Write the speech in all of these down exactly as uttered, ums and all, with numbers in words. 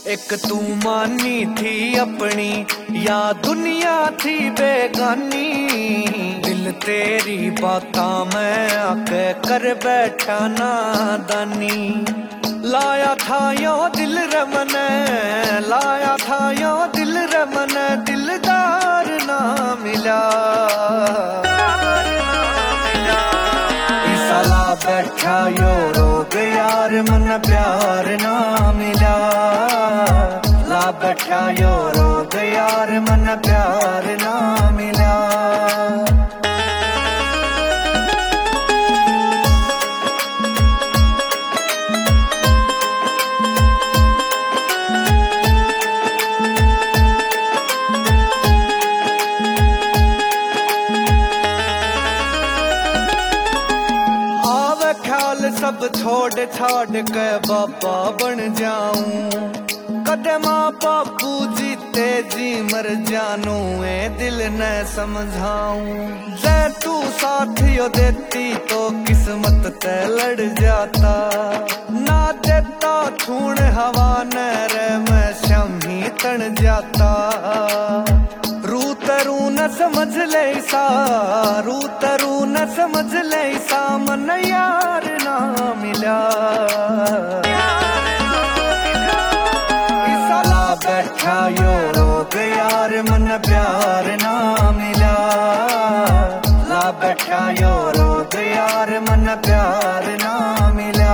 एक तू मानी थी अपनी या दुनिया थी बेगानी, दिल तेरी बातां मैं आके कर बैठा नादानी। लाया था यो दिल रमन, लाया था यो दिल रमन, दिलदार ना मिला। साला बैठा यो रोग यार मन प्यार ना मिला। ला बैठा यो रोग यार मन प्यार ना मिला। सब छोड़ छाड़ के बाबा बन जाऊं, कदे माँ बापू जीते जी मर जानू, ए दिल न समझाऊं। जे तू साथियों देती तो किस्मत ते लड़ जाता, ना देता छूण हवा न रे मैं शमी तन जाता। रू तरू न समझ ले सा, रू तरू न समझ ले सा, मन यार ना मिला। साला बैठा यो रोग यार मन प्यार ना मिला। ला बैठा यो रोग यार मन प्यार ना मिला।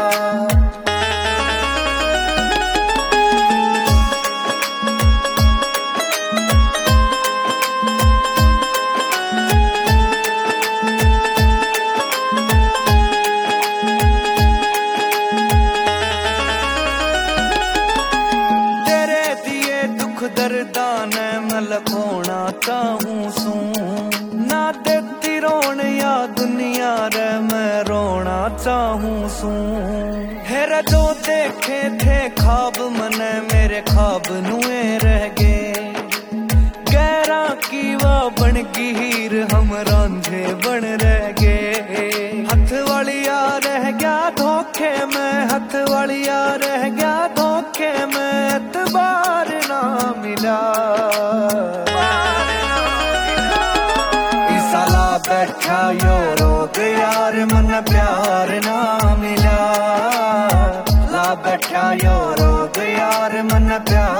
दर्दान मैं लखोना चाहूं सू, ना देती रोन या दुनिया रे मैं रोना चाहूं सू। हेर जो देखे थे ख्वाब मने मेरे ख्वाब नुए रह गए, गैरा की वाह बन की हीर हम रांझे बन रह गए। हथ वालिया रह गया धोखे में, हथ वालिया रह गया धोखे में, एतबार ना मिला। साला बैठा यो रोग यार मन प्यार ना मिला। ला बैठा यो रोग यार मन प्यार